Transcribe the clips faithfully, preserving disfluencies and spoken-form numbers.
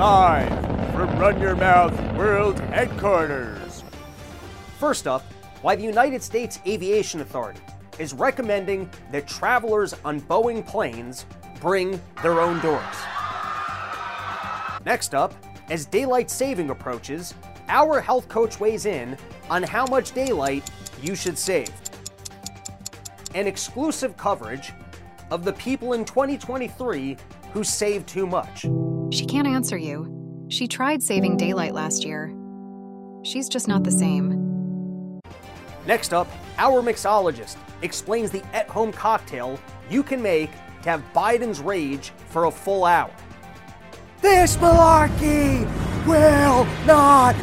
live from Run Your Mouth World Headquarters. First up, why the United States Aviation Authority is recommending that travelers on Boeing planes bring their own doors. Next up, as daylight saving approaches, our health coach weighs in on how much daylight you should save. And exclusive coverage of the people in twenty twenty-three who saved too much. She can't answer you. She tried saving daylight last year. She's just not the same. Next up, our mixologist explains the at-home cocktail you can make to have Biden's rage for a full hour. This malarkey will not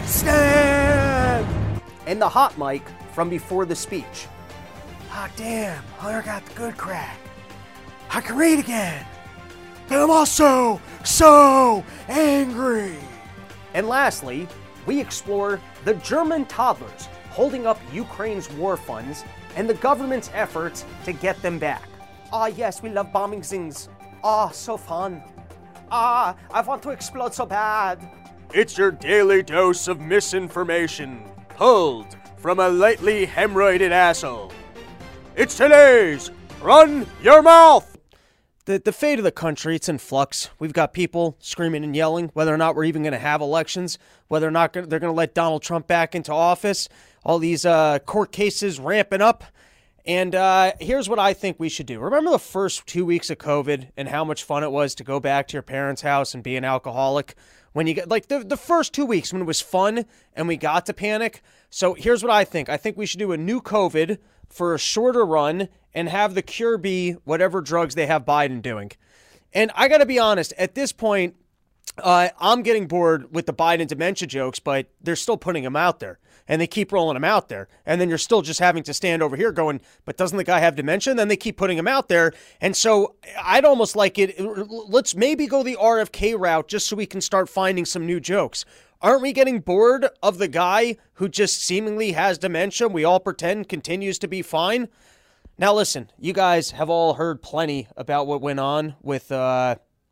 stand! And the hot mic from before the speech. Ah, damn, Hunter got the good crack. I can read again. But I'm also so angry. And lastly, we explore the German toddlers holding up Ukraine's war funds and the government's efforts to get them back. Ah, yes, we love bombing things. Ah, so fun. Ah, I want to explode so bad. It's your daily dose of misinformation, pulled from a lightly hemorrhoided asshole. It's today's Run Your Mouth! The, the fate of the country, it's in flux. We've got people screaming and yelling whether or not we're even going to have elections, whether or not they're going to let Donald Trump back into office, all these uh, court cases ramping up. And uh, here's what I think we should do. Remember the first two weeks of COVID and how much fun it was to go back to your parents' house and be an alcoholic? When you get, like, the, the first two weeks when it was fun and we got to panic. So here's what I think. I think we should do a new COVID for a shorter run and have the cure be whatever drugs they have Biden doing. And I got to be honest, at this point, uh, I'm getting bored with the Biden dementia jokes, but they're still putting them out there. And they keep rolling them out there. And then you're still just having to stand over here going, but doesn't the guy have dementia? And then they keep putting him out there. And so I'd almost like it, let's maybe go the R F K route just so we can start finding some new jokes. Aren't we getting bored of the guy who just seemingly has dementia? We all pretend continues to be fine. Now listen, you guys have all heard plenty about what went on with uh,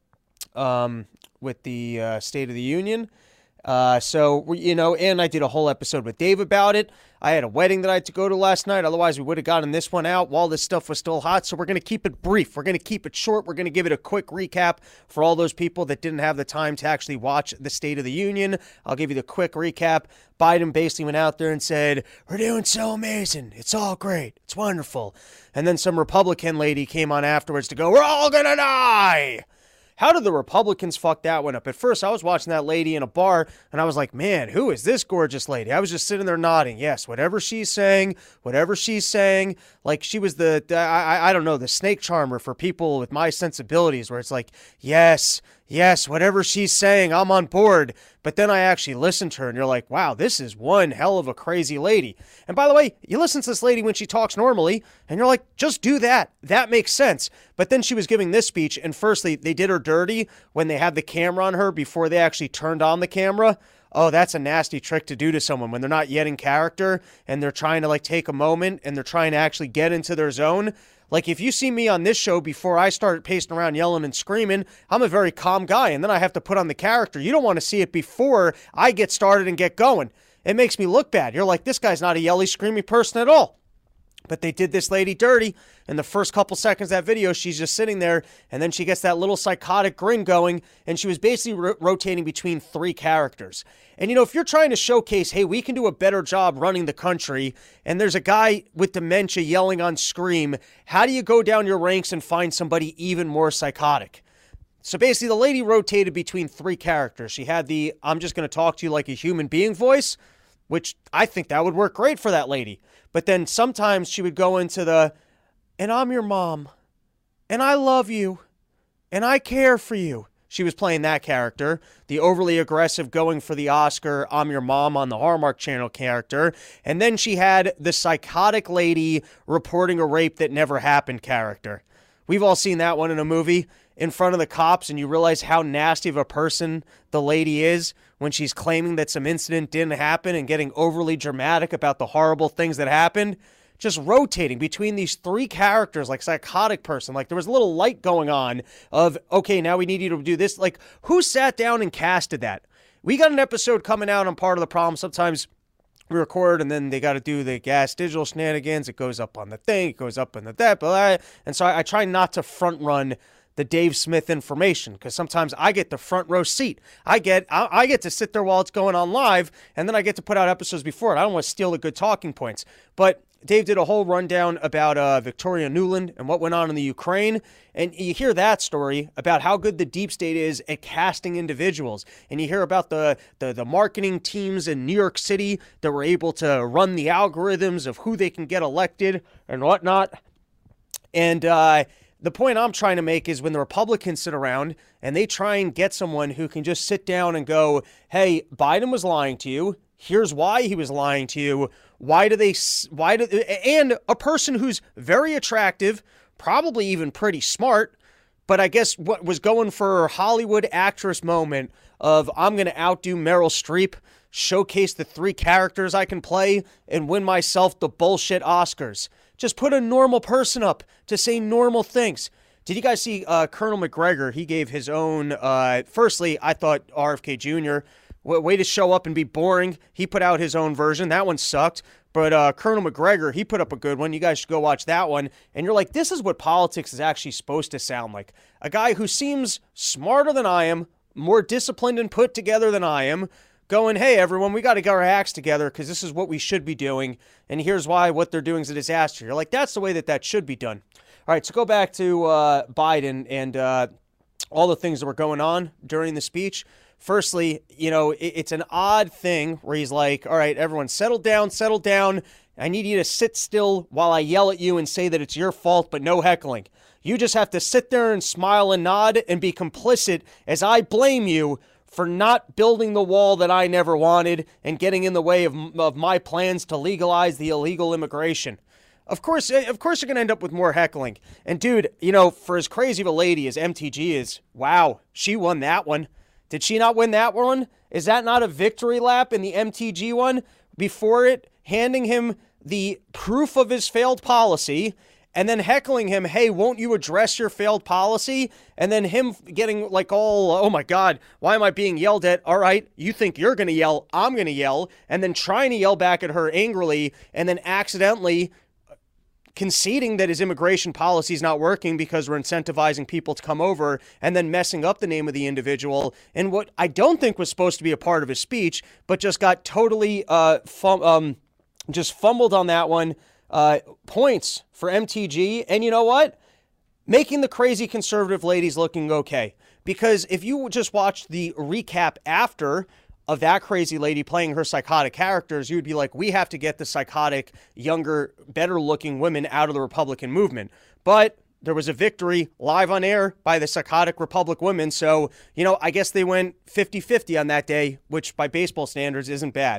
um, with the uh, State of the Union. Uh, so, you know, and I did a whole episode with Dave about it. I had a wedding that I had to go to last night. Otherwise, we would have gotten this one out while this stuff was still hot. So we're going to keep it brief. We're going to keep it short. We're going to give it a quick recap for all those people that didn't have the time to actually watch the State of the Union. I'll give you the quick recap. Biden basically went out there and said, we're doing so amazing. It's all great. It's wonderful. And then some Republican lady came on afterwards to go, we're all going to die. How did the Republicans fuck that one up? At first, I was watching that lady in a bar, and I was like, man, who is this gorgeous lady? I was just sitting there nodding. Yes, whatever she's saying, whatever she's saying. Like, she was the, I, I don't know, the snake charmer for people with my sensibilities, where it's like, yes, yes, whatever she's saying, I'm on board. But then I actually listened to her, and you're like, wow, this is one hell of a crazy lady. And by the way, you listen to this lady when she talks normally, and you're like, just do that. That makes sense. But then she was giving this speech, and firstly, they did her dirty when they had the camera on her before they actually turned on the camera. Oh, that's a nasty trick to do to someone when they're not yet in character, and they're trying to, like, take a moment, and they're trying to actually get into their zone. Like, if you see me on this show before I start pacing around yelling and screaming, I'm a very calm guy, and then I have to put on the character. You don't want to see it before I get started and get going. It makes me look bad. You're like, this guy's not a yelly, screamy person at all. But they did this lady dirty. In the first couple seconds of that video, she's just sitting there, and then she gets that little psychotic grin going, and she was basically ro- rotating between three characters. And, you know, if you're trying to showcase, hey, we can do a better job running the country, and there's a guy with dementia yelling on scream, how do you go down your ranks and find somebody even more psychotic? So basically, the lady rotated between three characters. She had the, I'm just going to talk to you like a human being voice, which I think that would work great for that lady. But then sometimes she would go into the, and I'm your mom, and I love you, and I care for you. She was playing that character, the overly aggressive going for the Oscar, I'm your mom on the Hallmark Channel character. And then she had the psychotic lady reporting a rape that never happened character. We've all seen that one in a movie in front of the cops, and you realize how nasty of a person the lady is when she's claiming that some incident didn't happen and getting overly dramatic about the horrible things that happened. just rotating between these three characters, like psychotic person. Like there was a little light going on of, okay, now we need you to do this. Like who sat down and casted that? We got an episode coming out on Part of the Problem. Sometimes we record and then they got to do the gas digital shenanigans. It goes up on the thing, it goes up on the that, blah, and so I, I try not to front run the Dave Smith information, because sometimes I get the front row seat. I get I, I get to sit there while it's going on live, and then I get to put out episodes before it. I don't want to steal the good talking points. But Dave did a whole rundown about uh, Victoria Nuland and what went on in the Ukraine, and you hear that story about how good the deep state is at casting individuals, and you hear about the, the, the marketing teams in New York City that were able to run the algorithms of who they can get elected and whatnot. And uh the point I'm trying to make is when the Republicans sit around and they try and get someone who can just sit down and go, hey, Biden was lying to you. Here's why he was lying to you. Why do they, why do, and a person who's very attractive, probably even pretty smart, but I guess what was going for Hollywood actress moment of I'm going to outdo Meryl Streep, showcase the three characters I can play, and win myself the bullshit Oscars. Just put a normal person up to say normal things. Did you guys see uh, Colonel McGregor? He gave his own, uh, firstly, I thought R F K Junior, w- way to show up and be boring. He put out his own version. That one sucked. But uh, Colonel McGregor, he put up a good one. You guys should go watch that one. And you're like, this is what politics is actually supposed to sound like. A guy who seems smarter than I am, more disciplined and put together than I am, going, hey, everyone, we got to get our acts together because this is what we should be doing, and here's why what they're doing is a disaster. You're like, that's the way that that should be done. All right, so go back to uh, Biden and uh, all the things that were going on during the speech. Firstly, you know, it, it's an odd thing where he's like, all right, everyone, settle down, settle down. I need you to sit still while I yell at you and say that it's your fault, but no heckling. You just have to sit there and smile and nod and be complicit as I blame you for not building the wall that I never wanted and getting in the way of, of my plans to legalize the illegal immigration. Of course, of course you're going to end up with more heckling. And dude, you know, for as crazy of a lady as M T G is, wow, she won that one. Did she not win that one? Is that not a victory lap in the M T G one? Before it, handing him the proof of his failed policy and then heckling him, hey, won't you address your failed policy? And then him getting like all, oh my God, why am I being yelled at? All right, you think you're going to yell, I'm going to yell. And then trying to yell back at her angrily and then accidentally conceding that his immigration policy is not working because we're incentivizing people to come over and then messing up the name of the individual in what I don't think was supposed to be a part of his speech, but just got totally uh, fum- um, just fumbled on that one. Uh, points for M T G. And you know what? Making the crazy conservative ladies looking okay. Because if you just watch the recap after of that crazy lady playing her psychotic characters, you would be like, we have to get the psychotic, younger, better looking women out of the Republican movement. But there was a victory live on air by the psychotic Republic women. So, you know, I guess they went fifty-fifty on that day, which by baseball standards isn't bad.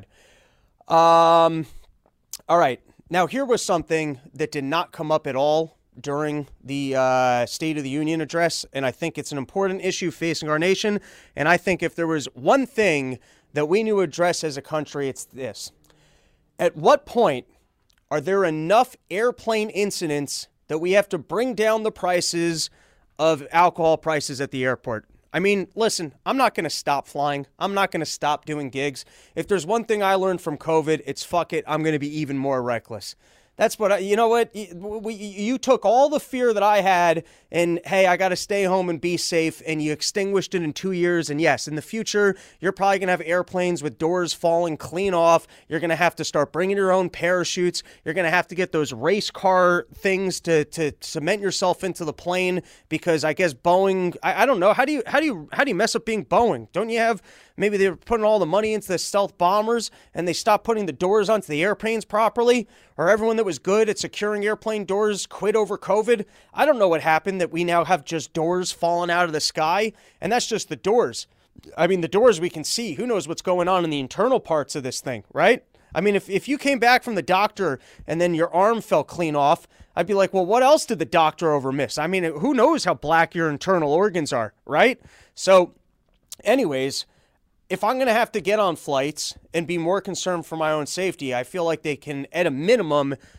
Um, all right. Now, here was something that did not come up at all during the uh, State of the Union address, and I think it's an important issue facing our nation, and I think if there was one thing that we need to address as a country, it's this. At what point are there enough airplane incidents that we have to bring down the prices of alcohol prices at the airport? I mean, listen, I'm not going to stop flying. I'm not going to stop doing gigs. If there's one thing I learned from COVID, it's fuck it. I'm going to be even more reckless. That's what I, you know what, you, you took all the fear that I had and, hey, I got to stay home and be safe, and you extinguished it in two years. And yes, in the future, you're probably going to have airplanes with doors falling clean off. You're going to have to start bringing your own parachutes. You're going to have to get those race car things to, to cement yourself into the plane, because I guess Boeing, I, I don't know. How do you, how do you, how do you mess up being Boeing? Don't you have, maybe they were putting all the money into the stealth bombers and they stopped putting the doors onto the airplanes properly? Or everyone that was good at securing airplane doors quit over COVID? I don't know what happened that we now have just doors falling out of the sky. And that's just the doors. I mean, the doors we can see. Who knows what's going on in the internal parts of this thing, right? I mean, if, if you came back from the doctor and then your arm fell clean off, I'd be like, well, what else did the doctor over miss? I mean, who knows how black your internal organs are, right? So anyways, if I'm going to have to get on flights and be more concerned for my own safety, I feel like they can, at a minimum,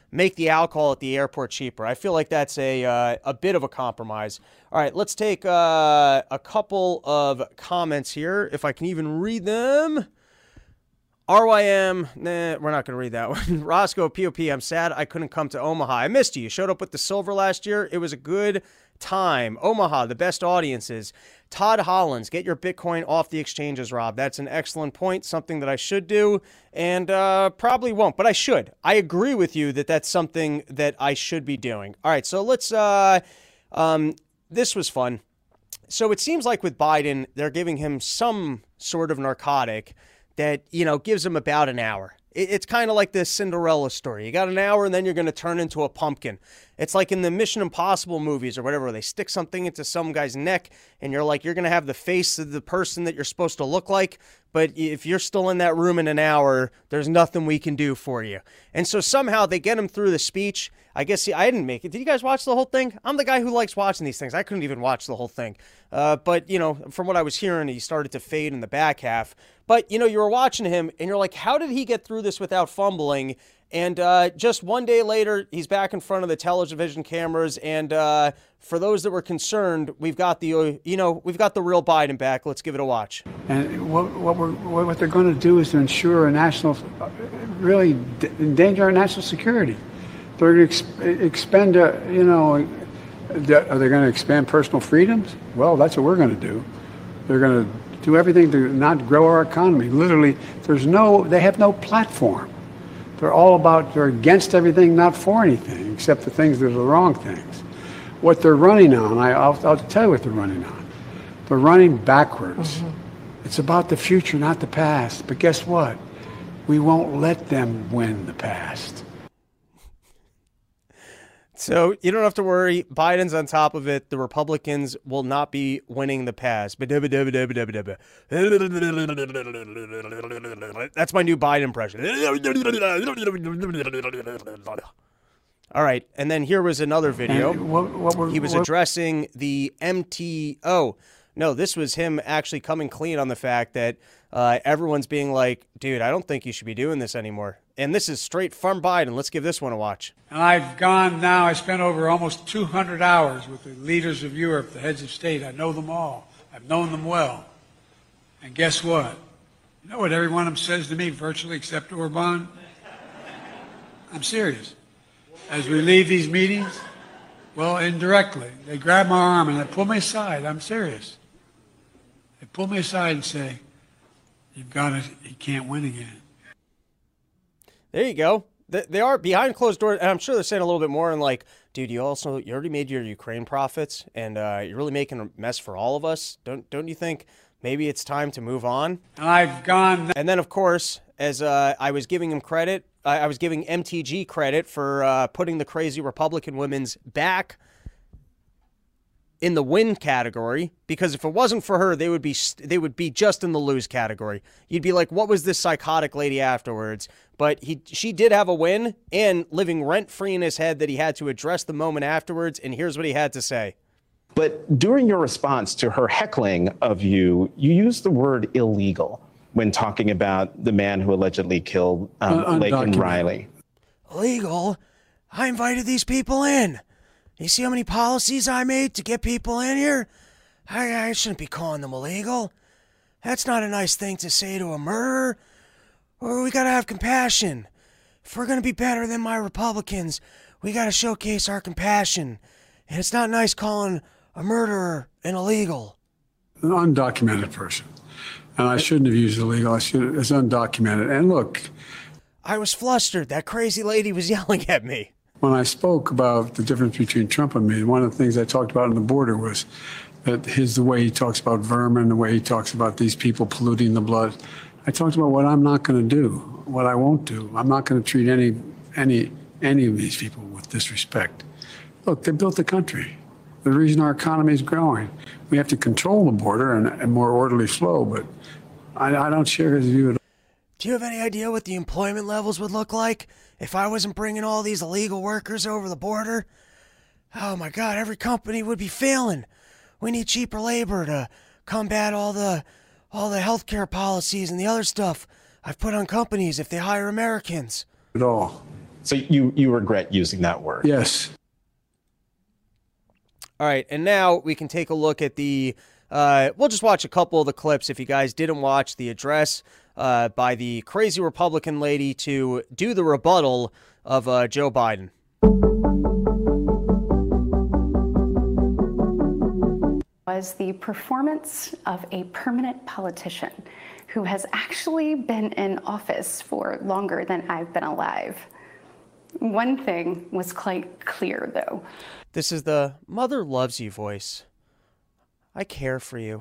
make the alcohol at the airport cheaper. I feel like that's a uh, a bit of a compromise. All right, let's take uh, a couple of comments here, if I can even read them. R Y M, nah, we're not going to read that one. Roscoe, P O P, I'm sad I couldn't come to Omaha. I missed you. You showed up with the silver last year. It was a good time. Omaha, the best audiences. Todd Hollins, get your Bitcoin off the exchanges, Rob. That's an excellent point, something that I should do, and uh, probably won't, but I should. I agree with you that that's something that I should be doing. All right, so let's, uh, um, this was fun. So it seems like with Biden, they're giving him some sort of narcotic that, you know, gives him about an hour. It's kind of like this Cinderella story. You got an hour and then you're going to turn into a pumpkin. It's like in the Mission Impossible movies or whatever, they stick something into some guy's neck and you're like, you're going to have the face of the person that you're supposed to look like. But if you're still in that room in an hour, there's nothing we can do for you. And so somehow they get him through the speech. I guess see, I didn't make it. Did you guys watch the whole thing? I'm the guy who likes watching these things. I couldn't even watch the whole thing. Uh, but, you know, from what I was hearing, he started to fade in the back half. But, you know, you were watching him and you're like, how did he get through this without fumbling? And uh, just one day later, he's back in front of the television cameras. And uh, for those that were concerned, we've got the, uh, you know, we've got the real Biden back. Let's give it a watch. And what, what, we're, what they're going to do is to ensure a national, really endanger our national security. They're going to ex- expend, uh, you know, are they going to expand personal freedoms? Well, that's what we're going to do. They're going to do everything to not grow our economy. Literally, there's no, they have no platform. They're all about, they're against everything, not for anything, except the things that are the wrong things. What they're running on, I, I'll, I'll tell you what they're running on. They're running backwards. Mm-hmm. It's about the future, not the past. But guess what? We won't let them win the past. So you don't have to worry. Biden's on top of it. The Republicans will not be winning the past. That's my new Biden impression. All right. And then here was another video. What, what were, he was what? addressing the M T O. No, this was him actually coming clean on the fact that uh, everyone's being like, dude, I don't think you should be doing this anymore. And this is straight from Biden. Let's give this one a watch. And I've gone now, I spent over almost two hundred hours with the leaders of Europe, the heads of state. I know them all. I've known them well. And guess what? You know what every one of them says to me, virtually except Orban? I'm serious. As we leave these meetings, well, indirectly, they grab my arm and they pull me aside. I'm serious. They pull me aside and say, you've got to, you can't win again. There you go. They are behind closed doors, and I'm sure they're saying a little bit more. And like, dude, you also you already made your Ukraine profits, and uh, you're really making a mess for all of us. Don't don't you think maybe it's time to move on? I've gone. And then, of course, as uh, I was giving him credit, I, I was giving M T G credit for uh, putting the crazy Republican women's back in the win category, because if it wasn't for her, they would be they would be just in the lose category. You'd be like, what was this psychotic lady afterwards? But he she did have a win, and living rent-free in his head that he had to address the moment afterwards, and here's what he had to say. But during your response to her heckling of you, you used the word illegal when talking about the man who allegedly killed um, uh, Laken Riley. Illegal? I invited these people in. You see how many policies I made to get people in here? I, I shouldn't be calling them illegal. That's not a nice thing to say to a murderer. Or we gotta have compassion. If we're gonna be better than my Republicans, we gotta showcase our compassion. And it's not nice calling a murderer an illegal. An undocumented person. And I shouldn't have used illegal. I should have, it's undocumented. And look. I was flustered. That crazy lady was yelling at me. When I spoke about the difference between Trump and me, one of the things I talked about on the border was that his the way he talks about vermin, the way he talks about these people polluting the blood. I talked about what I'm not going to do, what I won't do. I'm not going to treat any any any of these people with disrespect. Look, they built the country. The reason our economy is growing. We have to control the border and a more orderly flow, but I, I don't share his view at all. Do you have any idea what the employment levels would look like if I wasn't bringing all these illegal workers over the border? Oh my God, every company would be failing. We need cheaper labor to combat all the all the healthcare policies and the other stuff I've put on companies if they hire Americans. At all. So you, you regret using that word? Yes. All right, and now we can take a look at the, uh, we'll just watch a couple of the clips if you guys didn't watch the address uh, by the crazy Republican lady to do the rebuttal of uh, Joe Biden. Was the performance of a permanent politician who has actually been in office for longer than I've been alive. One thing was quite clear, though. This is the mother loves you voice. I care for you.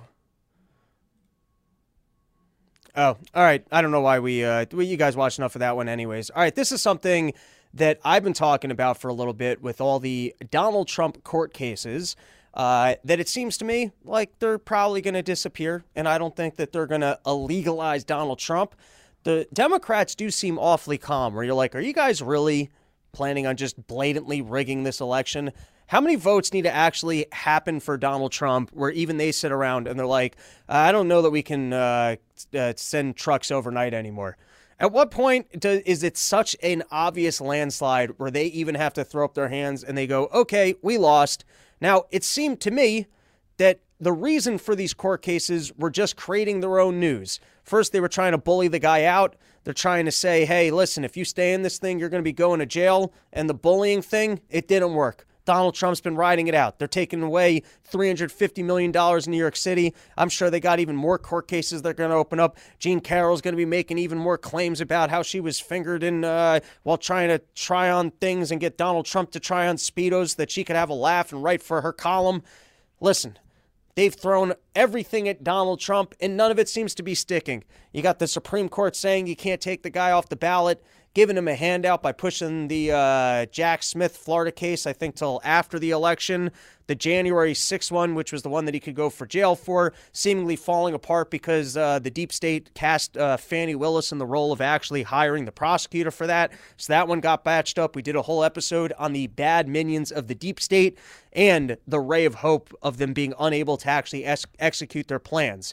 Oh, all right. I don't know why we, uh, we, you guys watched enough of that one anyways. All right, this is something that I've been talking about for a little bit with all the Donald Trump court cases, uh, that it seems to me like they're probably going to disappear, and I don't think that they're going to illegalize Donald Trump. The Democrats do seem awfully calm, where you're like, are you guys really planning on just blatantly rigging this election? How many votes need to actually happen for Donald Trump where even they sit around and they're like, I don't know that we can uh, uh, send trucks overnight anymore? At what point do, is it such an obvious landslide where they even have to throw up their hands and they go, okay, we lost? Now, it seemed to me that the reason for these court cases were just creating their own news. First, they were trying to bully the guy out. They're trying to say, hey, listen, if you stay in this thing, you're going to be going to jail. And the bullying thing, it didn't work. Donald Trump's been riding it out. They're taking away three hundred fifty million dollars in New York City. I'm sure they got even more court cases they're going to open up. Jean Carroll's going to be making even more claims about how she was fingered in uh, while trying to try on things and get Donald Trump to try on Speedos that she could have a laugh and write for her column. Listen, they've thrown everything at Donald Trump, and none of it seems to be sticking. You got the Supreme Court saying you can't take the guy off the ballot, giving him a handout by pushing the uh, Jack Smith Florida case, I think, till after the election. The January sixth one, which was the one that he could go for jail for, seemingly falling apart because uh, the deep state cast uh, Fani Willis in the role of actually hiring the prosecutor for that. So that one got batched up. We did a whole episode on the bad minions of the deep state and the ray of hope of them being unable to actually ex- execute their plans.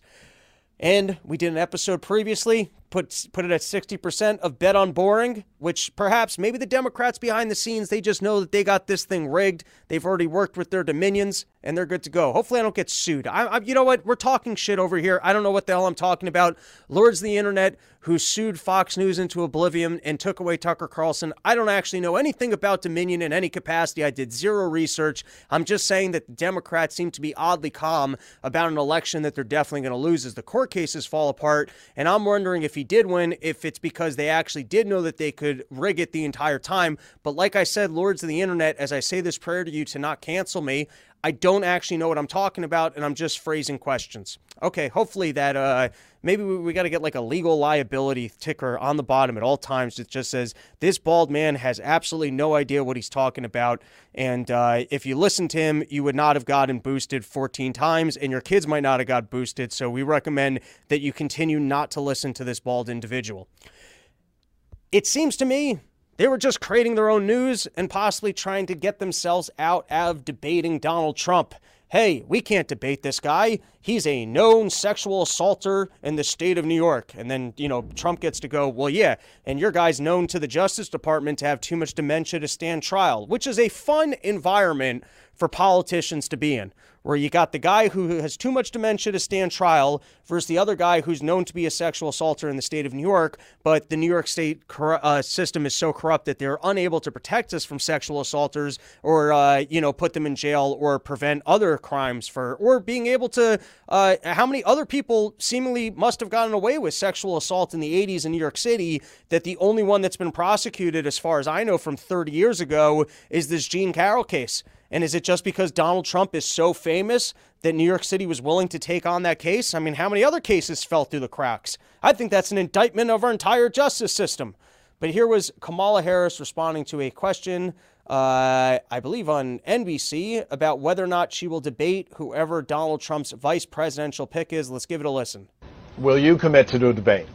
And we did an episode previously, put put it at sixty percent of bet on boring, which perhaps maybe the Democrats behind the scenes, they just know that they got this thing rigged. They've already worked with their dominions, and they're good to go. Hopefully I don't get sued. I, I, you know what? We're talking shit over here. I don't know what the hell I'm talking about. Lords of the Internet who sued Fox News into oblivion and took away Tucker Carlson. I don't actually know anything about Dominion in any capacity. I did zero research. I'm just saying that the Democrats seem to be oddly calm about an election that they're definitely going to lose as the court cases fall apart. And I'm wondering if he did win, if it's because they actually did know that they could rig it the entire time. But like I said, Lords of the Internet, as I say this prayer to you to not cancel me, I don't actually know what I'm talking about, and I'm just phrasing questions. Okay, hopefully that, uh, maybe we, we got to get like a legal liability ticker on the bottom at all times that just says, this bald man has absolutely no idea what he's talking about, and uh, if you listen to him, you would not have gotten boosted fourteen times, and your kids might not have got boosted, so we recommend that you continue not to listen to this bald individual. It seems to me they were just creating their own news and possibly trying to get themselves out of debating Donald Trump. Hey, we can't debate this guy. He's a known sexual assaulter in the state of New York. And then, you know, Trump gets to go, well, yeah, and your guy's known to the Justice Department to have too much dementia to stand trial, which is a fun environment for politicians to be in, where you got the guy who has too much dementia to stand trial versus the other guy who's known to be a sexual assaulter in the state of New York, but the New York state cor- uh, system is so corrupt that they're unable to protect us from sexual assaulters or, uh, you know, put them in jail or prevent other crimes for, or being able to, uh, how many other people seemingly must have gotten away with sexual assault in the eighties in New York City that the only one that's been prosecuted, as far as I know, from thirty years ago is this Jean Carroll case. And is it just because Donald Trump is so famous that New York City was willing to take on that case? I mean, how many other cases fell through the cracks? I think that's an indictment of our entire justice system. But here was Kamala Harris responding to a question, uh, I believe on N B C, about whether or not she will debate whoever Donald Trump's vice presidential pick is. Let's give it a listen. Will you commit to do a debate?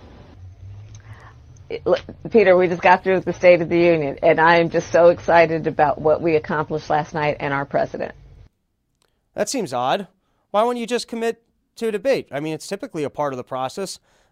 Peter, we just got through the State of the Union, and I am just so excited about what we accomplished last night and our president. That seems odd. Why wouldn't you just commit to a debate? I mean, it's typically a part of the process.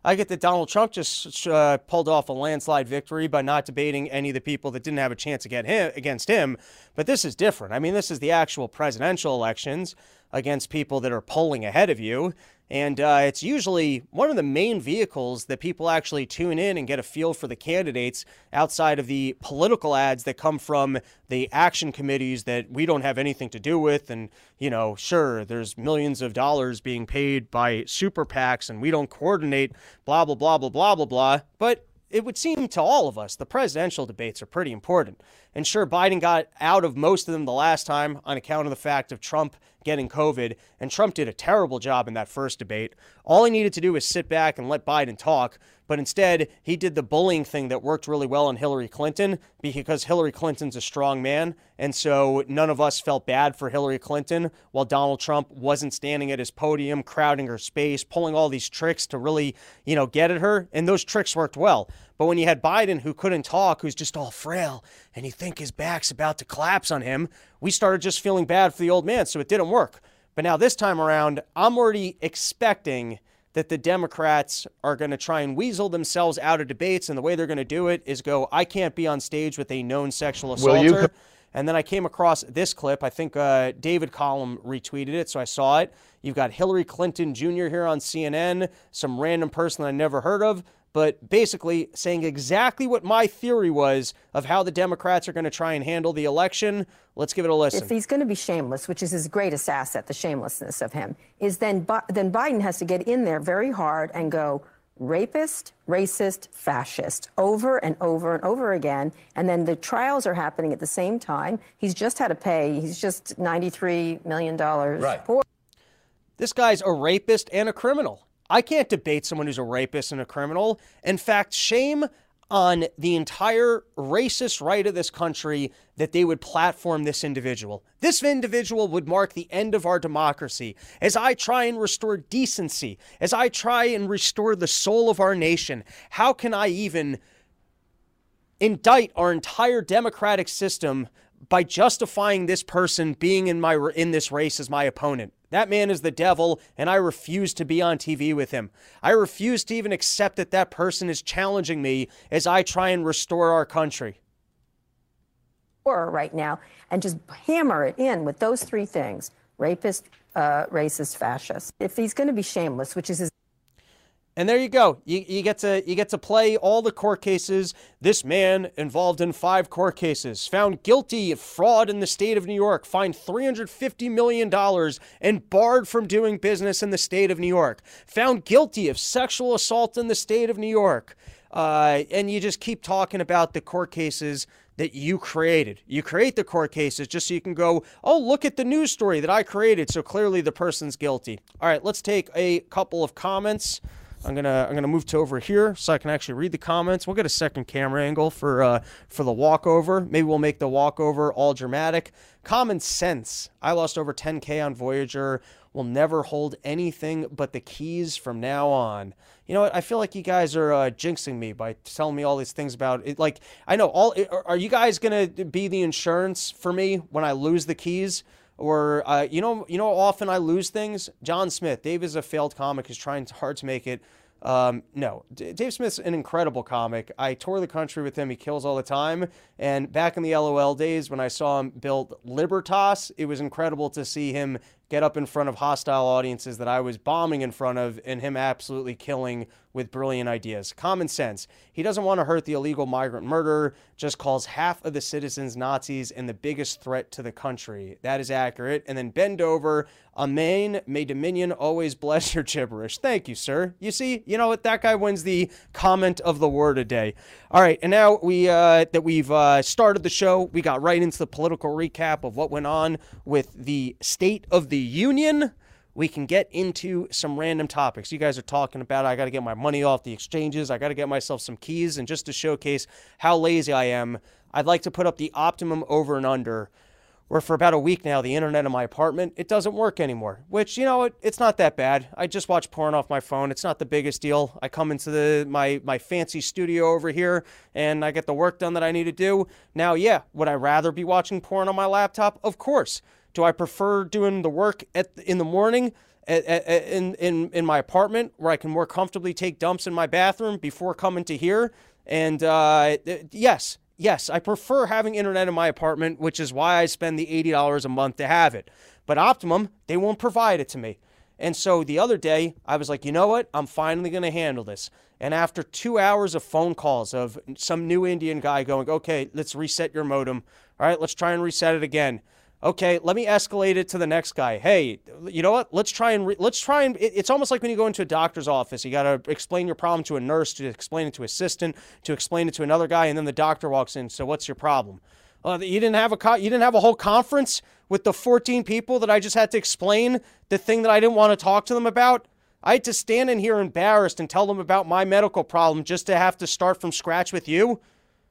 I get that Donald Trump just uh, pulled off a landslide victory by not debating any of the people that didn't have a chance to get him, against him. But this is different. I mean, this is the actual presidential elections against people that are polling ahead of you. And uh, it's usually one of the main vehicles that people actually tune in and get a feel for the candidates outside of the political ads that come from the action committees that we don't have anything to do with. And, you know, sure, there's millions of dollars being paid by super PACs and we don't coordinate, blah, blah, blah, blah, blah, blah, blah. But it would seem to all of us the presidential debates are pretty important. And sure, Biden got out of most of them the last time on account of the fact of Trump getting COVID, and Trump did a terrible job in that first debate. All he needed to do was sit back and let Biden talk, but instead he did the bullying thing that worked really well on Hillary Clinton because Hillary Clinton's a strong man, and so none of us felt bad for Hillary Clinton while Donald Trump wasn't standing at his podium, crowding her space, pulling all these tricks to really, you know, get at her, and those tricks worked well. But when you had Biden who couldn't talk, who's just all frail, and you think his back's about to collapse on him, we started just feeling bad for the old man, so it didn't work. But now this time around, I'm already expecting that the Democrats are going to try and weasel themselves out of debates, and the way they're going to do it is go, I can't be on stage with a known sexual assaulter. Co- and then I came across this clip. I think uh, David Collum retweeted it, so I saw it. You've got Hillary Clinton Junior here on C N N, some random person I never heard of, but basically saying exactly what my theory was of how the Democrats are going to try and handle the election. Let's give it a listen. If he's going to be shameless, which is his greatest asset, the shamelessness of him, is then, then Biden has to get in there very hard and go rapist, racist, fascist over and over and over again. And then the trials are happening at the same time. He's just had to pay. He's just ninety-three million dollars. Right. For- this guy's a rapist and a criminal. I can't debate someone who's a rapist and a criminal. In fact, shame on the entire racist right of this country that they would platform this individual. This individual would mark the end of our democracy. As I try and restore decency, as I try and restore the soul of our nation, how can I even indict our entire democratic system by justifying this person being in my in this race as my opponent? That man is the devil, and I refuse to be on T V with him. I refuse to even accept that that person is challenging me as I try and restore our country. Right now, and just hammer it in with those three things: rapist, uh, racist, fascist. If he's going to be shameless, which is his. And there you go. You, you get to you get to play all the court cases. This man involved in five court cases, found guilty of fraud in the state of New York, fined three hundred fifty million dollars and barred from doing business in the state of New York, found guilty of sexual assault in the state of New York. Uh, and you just keep talking about the court cases that you created. You create the court cases just so you can go, oh, look at the news story that I created. So clearly the person's guilty. All right, let's take a couple of comments. I'm gonna I'm gonna move to over here so I can actually read the comments. We'll get a second camera angle for uh, for the walkover. Maybe we'll make the walkover all dramatic. Common sense. I lost over ten K on Voyager. Will never hold anything but the keys from now on. You know what? I feel like you guys are uh, jinxing me by telling me all these things about it. Like, I know all. Are you guys gonna be the insurance for me when I lose the keys? Or, uh, you know, you know how often I lose things? John Smith. Dave is a failed comic. He's trying hard to make it. Um, no, D- Dave Smith's an incredible comic. I tour the country with him. He kills all the time. And back in the L O L days when I saw him build Libertas, it was incredible to see him get up in front of hostile audiences that I was bombing in front of and him absolutely killing with brilliant ideas. Common sense. He doesn't want to hurt the illegal migrant murderer, just calls half of the citizens Nazis and the biggest threat to the country. That is accurate. And then bend over. Amen. May Dominion always bless your gibberish. Thank you, sir. You see, you know what? That guy wins the comment of the word a day. All right. And now we uh, that we've uh, started the show, we got right into the political recap of what went on with the State of the Union. We can get into some random topics. You guys are talking about, I got to get my money off the exchanges. I got to get myself some keys. And just to showcase how lazy I am, I'd like to put up the optimum over and under, where for about a week now, the internet in my apartment, it doesn't work anymore, which, you know, it, it's not that bad. I just watch porn off my phone. It's not the biggest deal. I come into the my, my fancy studio over here, and I get the work done that I need to do. Now, yeah, would I rather be watching porn on my laptop? Of course. Do I prefer doing the work at in the morning in in in my apartment where I can more comfortably take dumps in my bathroom before coming to here. And uh, yes, yes, I prefer having internet in my apartment, which is why I spend the eighty dollars a month to have it. But Optimum, they won't provide it to me. And so the other day, I was like, you know what? I'm finally going to handle this. And after two hours of phone calls of some new Indian guy going, okay, let's reset your modem. All right, let's try and reset it again. Okay, let me escalate it to the next guy. Hey, you know what? Let's try and re- let's try and it, it's almost like when you go into a doctor's office. You got to explain your problem to a nurse, to explain it to an assistant, to explain it to another guy, and then the doctor walks in. So what's your problem? Uh, you didn't have a co- you didn't have a whole conference with the fourteen people that I just had to explain the thing that I didn't want to talk to them about. I had to stand in here embarrassed and tell them about my medical problem just to have to start from scratch with you.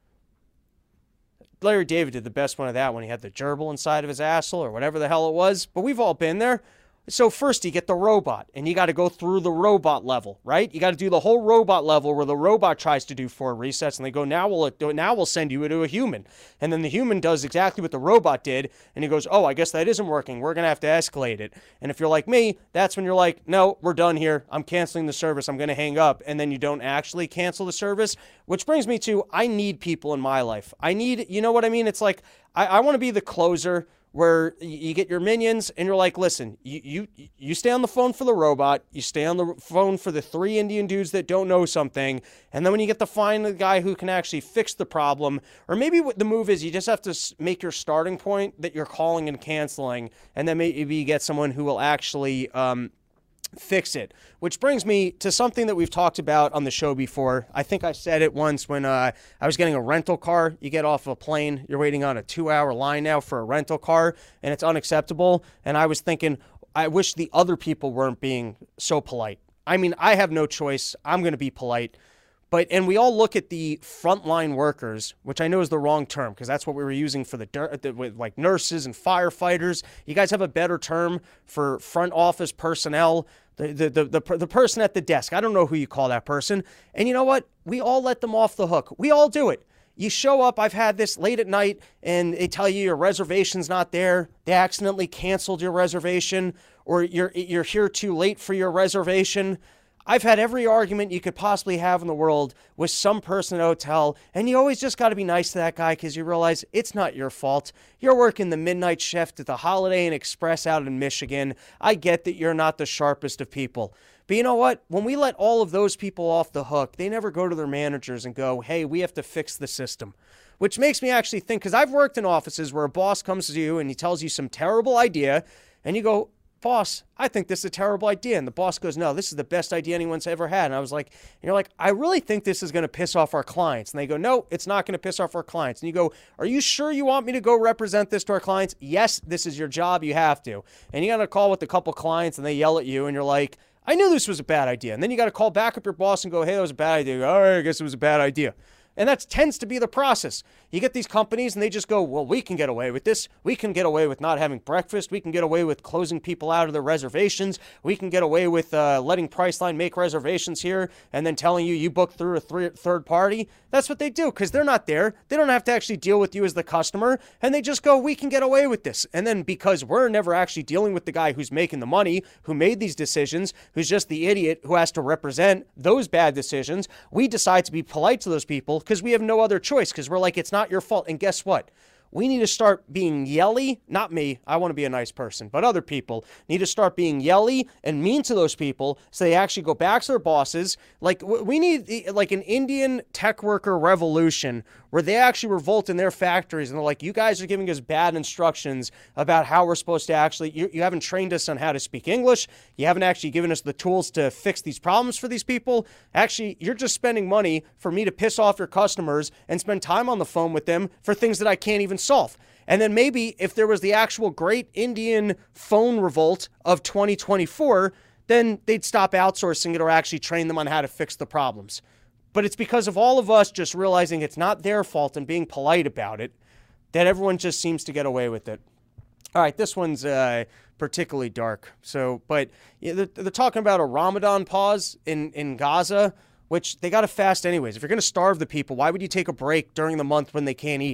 Larry David did the best one of that when he had the gerbil inside of his asshole or whatever the hell it was. But we've all been there. So first you get the robot, and you got to go through the robot level, right? You got to do the whole robot level where the robot tries to do four resets, and they go, now we'll now we'll send you to a human. And then the human does exactly what the robot did, and he goes, oh, I guess that isn't working. We're going to have to escalate it. And if you're like me, that's when you're like, no, we're done here. I'm canceling the service. I'm going to hang up. And then you don't actually cancel the service, which brings me to, I need people in my life. I need, you know what I mean? It's like, I, I want to be the closer where you get your minions and you're like, listen, you, you you stay on the phone for the robot, you stay on the phone for the three Indian dudes that don't know something, and then when you get to find the guy who can actually fix the problem, or maybe what the move is, you just have to make your starting point that you're calling and canceling, and then maybe you get someone who will actually um, fix it. Which brings me to something that we've talked about on the show before. I think I said it once when uh, I was getting a rental car. You get off a plane, you're waiting on a two-hour line now for a rental car, and it's unacceptable. And I was thinking, I wish the other people weren't being so polite. I mean, I have no choice. I'm going to be polite. But, and we all look at the frontline workers, which I know is the wrong term because that's what we were using for the, the with like nurses and firefighters. You guys have a better term for front office personnel, the, the, the, the, the person at the desk. I don't know who you call that person. And you know what? We all let them off the hook. We all do it. You show up, I've had this late at night, and they tell you your reservation's not there. They accidentally canceled your reservation, or you're you're here too late for your reservation. I've had every argument you could possibly have in the world with some person at a hotel, and you always just got to be nice to that guy because you realize it's not your fault. You're working the midnight shift at the Holiday Inn Express out in Michigan. I get that you're not the sharpest of people. But you know what? When we let all of those people off the hook, they never go to their managers and go, hey, we have to fix the system. Which makes me actually think, because I've worked in offices where a boss comes to you and he tells you some terrible idea, and you go, boss, I think this is a terrible idea. And the boss goes, no, this is the best idea anyone's ever had. And I was like, and you're like, I really think this is going to piss off our clients. And they go, no, it's not going to piss off our clients. And you go, are you sure you want me to go represent this to our clients? Yes, this is your job. You have to. And you got to call with a couple clients and they yell at you and you're like, I knew this was a bad idea. And then you got to call back up your boss and go, hey, that was a bad idea. All right, I guess it was a bad idea. And that tends to be the process. You get these companies and they just go, well, we can get away with this. We can get away with not having breakfast. We can get away with closing people out of their reservations. We can get away with uh, letting Priceline make reservations here and then telling you you booked through a th- third party. That's what they do because they're not there. They don't have to actually deal with you as the customer. And they just go, we can get away with this. And then because we're never actually dealing with the guy who's making the money, who made these decisions, who's just the idiot who has to represent those bad decisions, we decide to be polite to those people because we have no other choice because we're like, it's not your fault. And guess what? We need to start being yelly. Not me. I want to be a nice person. But other people need to start being yelly and mean to those people so they actually go back to their bosses. Like we need like an Indian tech worker revolution where they actually revolt in their factories and they're like, you guys are giving us bad instructions about how we're supposed to actually, you, you haven't trained us on how to speak English. You haven't actually given us the tools to fix these problems for these people. Actually, you're just spending money for me to piss off your customers and spend time on the phone with them for things that I can't even solve. And then maybe if there was the actual great Indian phone revolt of twenty twenty-four, then they'd stop outsourcing it or actually train them on how to fix the problems. But it's because of all of us just realizing it's not their fault and being polite about it that everyone just seems to get away with it. All right, this one's uh, particularly dark. So, but yeah, they're, they're talking about a Ramadan pause in, in Gaza, which they got to fast anyways. If you're going to starve the people, why would you take a break during the month when they can't eat?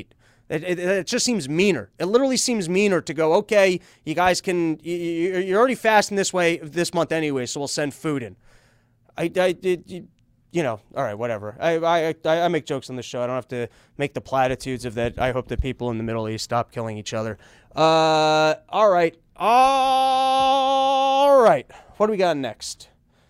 It, it, it just seems meaner. It literally seems meaner to go, okay, you guys can, you, you're already fasting this way this month anyway, so we'll send food in. I, I it, you know, all right, whatever. I, I, I make jokes on the show. I don't have to make the platitudes of that. I hope that people in the Middle East stop killing each other. Uh, all right. All right. What do we got next?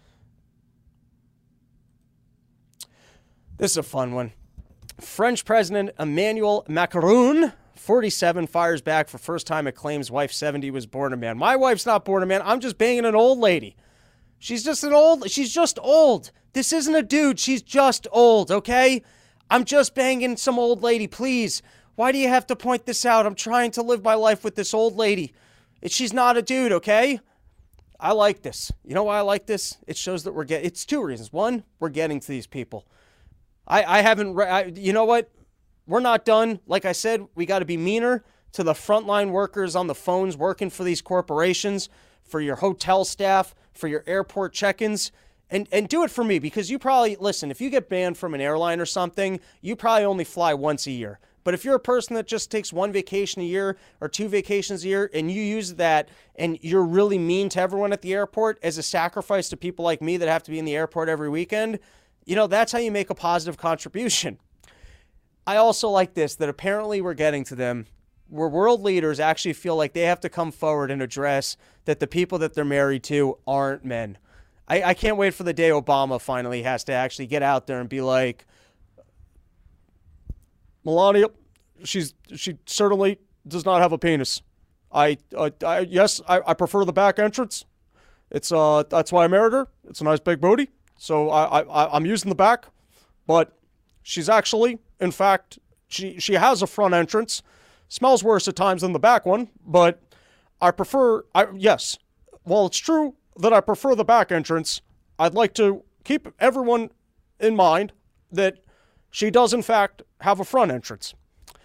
This is a fun one. French President Emmanuel Macron, forty-seven, fires back for first time and claims wife seventy was born a man. My wife's not born a man. I'm just banging an old lady. She's just an old, she's just old. This isn't a dude. She's just old, okay? I'm just banging some old lady, please. Why do you have to point this out? I'm trying to live my life with this old lady. She's not a dude, okay? I like this. You know why I like this? It shows that we're getting, it's two reasons. One, we're getting to these people. I, I haven't, re- I, you know what? We're not done. Like I said, we got to be meaner to the frontline workers on the phones working for these corporations, for your hotel staff, for your airport check-ins, and, and do it for me, because you probably, listen, if you get banned from an airline or something, you probably only fly once a year. But if you're a person that just takes one vacation a year or two vacations a year and you use that and you're really mean to everyone at the airport as a sacrifice to people like me that have to be in the airport every weekend, you know, that's how you make a positive contribution. I also like this, that apparently we're getting to them where world leaders actually feel like they have to come forward and address that the people that they're married to aren't men. I, I can't wait for the day Obama finally has to actually get out there and be like, Melania, she's she certainly does not have a penis. I, uh, I yes, I, I prefer the back entrance. It's uh that's why I married her. It's a nice big booty, so I, I I'm using the back, but she's actually, in fact, she she has a front entrance. Smells worse at times than the back one, but I prefer. I yes, while it's true that I prefer the back entrance, I'd like to keep everyone in mind that she does, in fact, have a front entrance.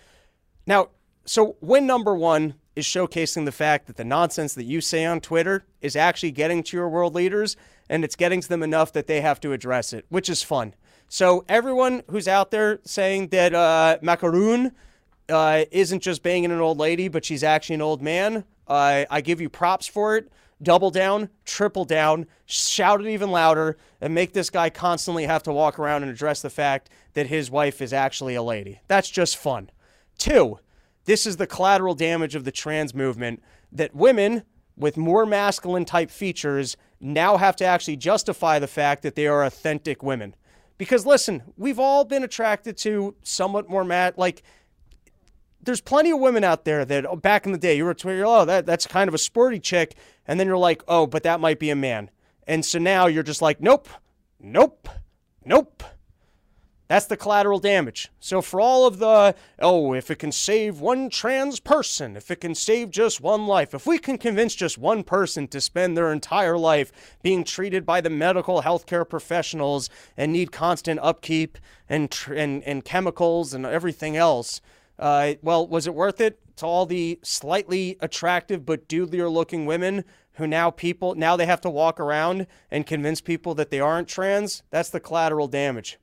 Now, so when number one is showcasing the fact that the nonsense that you say on Twitter is actually getting to your world leaders, and it's getting to them enough that they have to address it, which is fun. So everyone who's out there saying that uh, Macron uh, isn't just banging an old lady, but she's actually an old man, uh, I give you props for it. Double down, triple down, shout it even louder, and make this guy constantly have to walk around and address the fact that his wife is actually a lady. That's just fun. Two, this is the collateral damage of the trans movement, that women with more masculine type features now have to actually justify the fact that they are authentic women. Because listen, we've all been attracted to somewhat more mat, like, there's plenty of women out there that, oh, back in the day, you were tweeting, oh, that, that's kind of a sporty chick. And then you're like, oh, but that might be a man. And so now you're just like, nope, nope, nope. That's the collateral damage. So for all of the, oh, if it can save one trans person, if it can save just one life, if we can convince just one person to spend their entire life being treated by the medical healthcare professionals and need constant upkeep and tr- and, and chemicals and everything else, Uh, well, was it worth it to all the slightly attractive but dudier-looking women who now people now they have to walk around and convince people that they aren't trans? That's the collateral damage.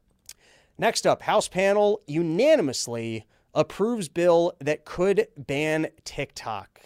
Next up, House panel unanimously approves bill that could ban TikTok.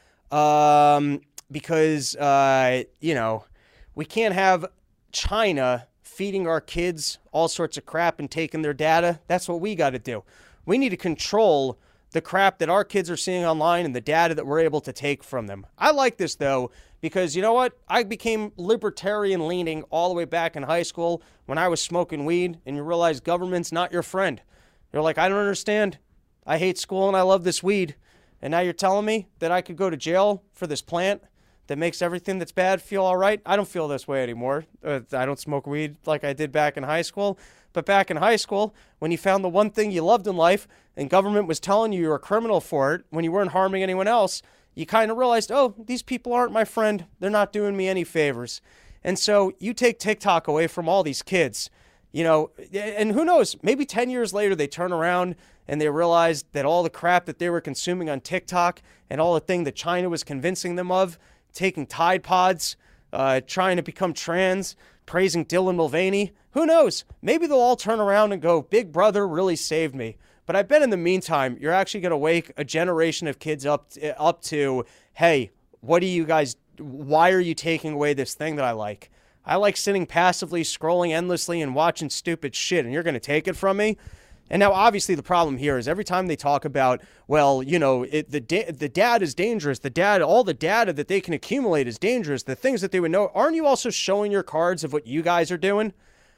Um, because, uh, you know, we can't have China feeding our kids all sorts of crap and taking their data. That's what we got to do. We need to control the crap that our kids are seeing online and the data that we're able to take from them. I like this, though, because you know what? I became libertarian leaning all the way back in high school when I was smoking weed, and you realize government's not your friend. You're like, I don't understand. I hate school and I love this weed. And now you're telling me that I could go to jail for this plant that makes everything that's bad feel all right? I don't feel this way anymore. Uh, I don't smoke weed like I did back in high school. But back in high school, when you found the one thing you loved in life and government was telling you you were a criminal for it when you weren't harming anyone else, you kind of realized, oh, these people aren't my friend. They're not doing me any favors. And so you take TikTok away from all these kids, you know, and who knows, maybe ten years later they turn around and they realize that all the crap that they were consuming on TikTok and all the thing that China was convincing them of, taking Tide Pods, uh, trying to become trans, praising Dylan Mulvaney. Who knows? Maybe they'll all turn around and go, Big Brother really saved me. But I bet in the meantime, you're actually going to wake a generation of kids up up to, hey, what do you guys, why are you taking away this thing that I like? I like sitting passively, scrolling endlessly, and watching stupid shit, and you're going to take it from me? And now, obviously, the problem here is every time they talk about, well, you know, it, the da- the data is dangerous, the data, all the data that they can accumulate is dangerous, the things that they would know, aren't you also showing your cards of what you guys are doing?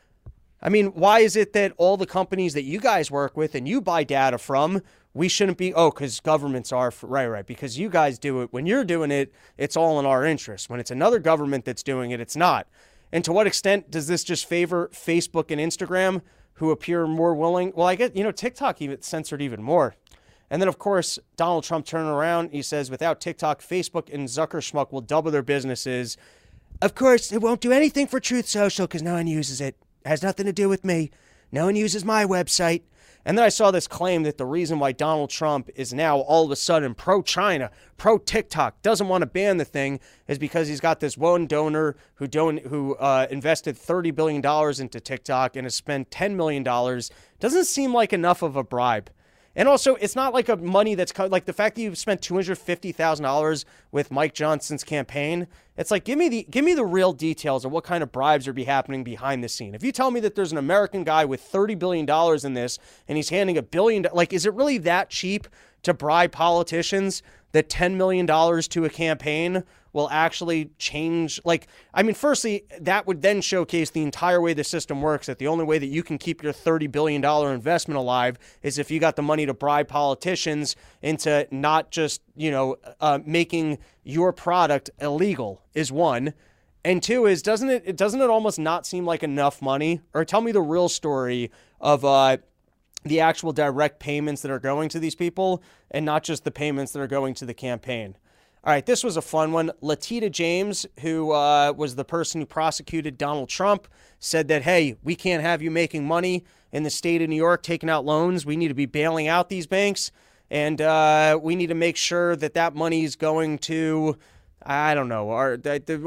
I mean, why is it that all the companies that you guys work with and you buy data from, we shouldn't be, oh, because governments are, for, right, right, because you guys do it. When you're doing it, it's all in our interest. When it's another government that's doing it, it's not. And to what extent does this just favor Facebook and Instagram, who appear more willing? Well, I get, you know, TikTok even censored even more. And then, of course, Donald Trump turning around, he says, without TikTok, Facebook and Zuckerschmuck will double their businesses. Of course, it won't do anything for Truth Social because no one uses it. It has nothing to do with me. No one uses my website. And then I saw this claim that the reason why Donald Trump is now all of a sudden pro-China, pro-TikTok, doesn't want to ban the thing is because he's got this one donor who don- who uh, invested thirty billion dollars into TikTok and has spent ten million dollars. Doesn't seem like enough of a bribe. And also, it's not like a money that's co- like the fact that you've spent two hundred fifty thousand dollars with Mike Johnson's campaign. It's like, give me the give me the real details of what kind of bribes are be happening behind the scene. If you tell me that there's an American guy with thirty billion dollars in this and he's handing a billion, like, is it really that cheap to bribe politicians that ten million dollars to a campaign will actually change? Like, I mean, firstly, that would then showcase the entire way the system works, that the only way that you can keep your thirty billion dollars investment alive is if you got the money to bribe politicians into not just, you know, uh, making your product illegal, is one. And two is, doesn't it, it doesn't it almost not seem like enough money? Or tell me the real story of uh, the actual direct payments that are going to these people and not just the payments that are going to the campaign. All right, this was a fun one. Letitia James, who uh, was the person who prosecuted Donald Trump, said that, hey, we can't have you making money in the state of New York, taking out loans. We need to be bailing out these banks, and uh, we need to make sure that that money is going to, I don't know, or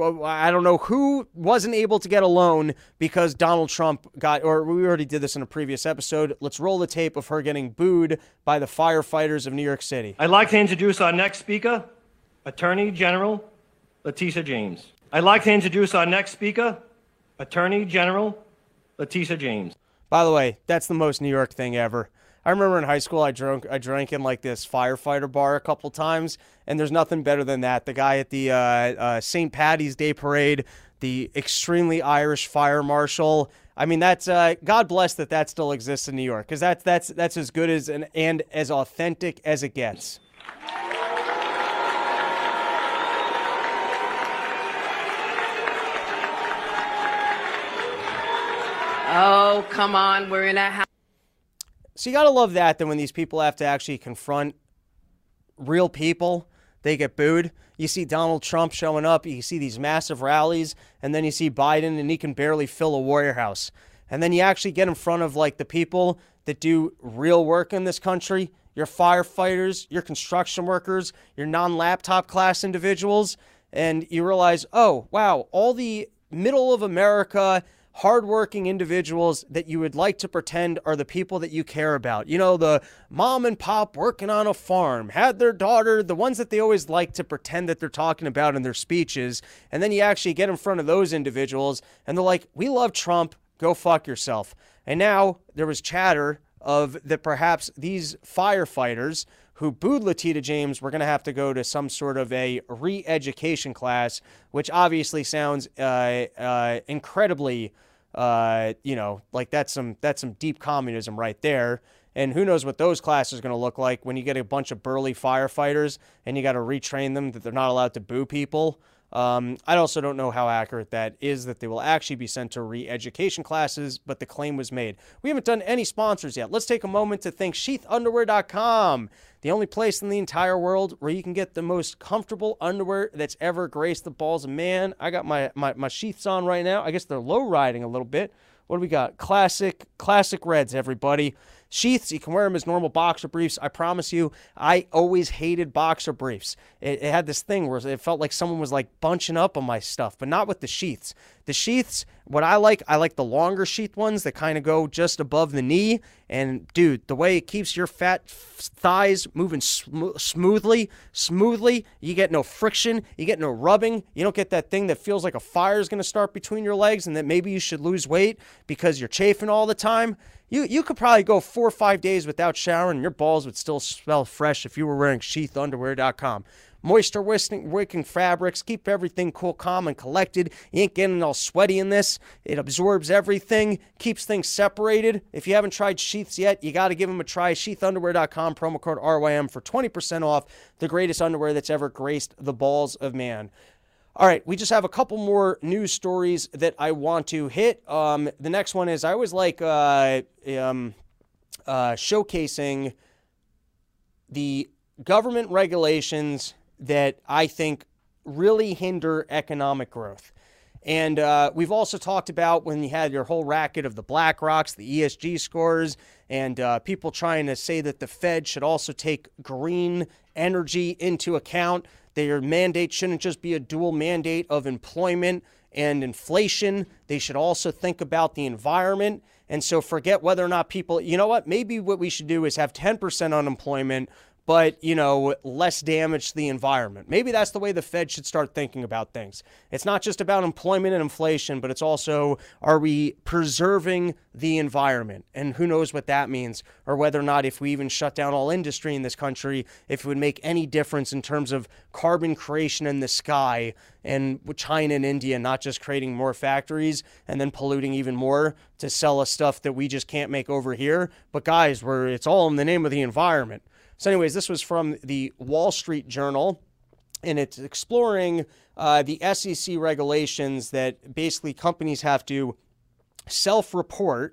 I don't know who wasn't able to get a loan because Donald Trump got, or we already did this in a previous episode. Let's roll the tape of her getting booed by the firefighters of New York City. I'd like to introduce our next speaker, Attorney General Letitia James. I'd like to introduce our next speaker, Attorney General Letitia James. By the way, that's the most New York thing ever. I remember in high school, I drank, I drank in like this firefighter bar a couple times, and there's nothing better than that. The guy at the uh, uh, Saint Paddy's Day Parade, the extremely Irish fire marshal. I mean, that's uh, God bless that that still exists in New York, because that's that's that's as good as and, and as authentic as it gets. Oh, come on, we're in a house. So you got to love that, that when these people have to actually confront real people, they get booed. You see Donald Trump showing up, you see these massive rallies, and then you see Biden, and he can barely fill a Warrior House. And then you actually get in front of, like, the people that do real work in this country, your firefighters, your construction workers, your non-laptop class individuals, and you realize, oh, wow, all the middle of America hardworking individuals that you would like to pretend are the people that you care about. You know, the mom and pop working on a farm, had their daughter, the ones that they always like to pretend that they're talking about in their speeches. And then you actually get in front of those individuals and they're like, we love Trump, go fuck yourself. And now there was chatter of that perhaps these firefighters who booed Letitia James were going to have to go to some sort of a re-education class, which obviously sounds uh, uh, incredibly, uh, you know, like that's some that's some deep communism right there. And who knows what those classes are going to look like when you get a bunch of burly firefighters and you got to retrain them that they're not allowed to boo people. Um, I also don't know how accurate that is, that they will actually be sent to re-education classes, but the claim was made. We haven't done any sponsors yet. Let's take a moment to thank sheath underwear dot com, the only place in the entire world where you can get the most comfortable underwear that's ever graced the balls of man. I got my, my, my sheaths on right now. I guess they're low riding a little bit. What do we got? Classic, classic reds, everybody. Sheaths, you can wear them as normal boxer briefs. I promise you, I always hated boxer briefs. It, it had this thing where it felt like someone was like bunching up on my stuff, but not with the sheaths. The sheaths, what I like, I like the longer sheath ones that kind of go just above the knee. And dude, the way it keeps your fat thighs moving sm- smoothly, smoothly, you get no friction, you get no rubbing, you don't get that thing that feels like a fire is going to start between your legs and that maybe you should lose weight because you're chafing all the time. You you could probably go four or five days without showering and your balls would still smell fresh if you were wearing sheath underwear dot com. Moisture wicking fabrics, keep everything cool, calm, and collected. You ain't getting all sweaty in this. It absorbs everything, keeps things separated. If you haven't tried sheaths yet, you got to give them a try. sheath underwear dot com, promo code R Y M for twenty percent off the greatest underwear that's ever graced the balls of man. All right, we just have a couple more news stories that I want to hit. Um, the next one is I always like uh, um, uh, showcasing the government regulations that I think really hinder economic growth. And uh, we've also talked about when you had your whole racket of the BlackRocks, the E S G scores, and uh, people trying to say that the Fed should also take green energy into account. Their mandate shouldn't just be a dual mandate of employment and inflation. They should also think about the environment. And so forget whether or not people, you know what, maybe what we should do is have ten percent unemployment, but, you know, less damage to the environment. Maybe that's the way the Fed should start thinking about things. It's not just about employment and inflation, but it's also, are we preserving the environment? And who knows what that means, or whether or not if we even shut down all industry in this country, if it would make any difference in terms of carbon creation in the sky, and with China and India not just creating more factories and then polluting even more to sell us stuff that we just can't make over here. But guys, we're, it's all in the name of the environment. So anyways, this was from the Wall Street Journal, and it's exploring uh, the S E C regulations that basically companies have to self-report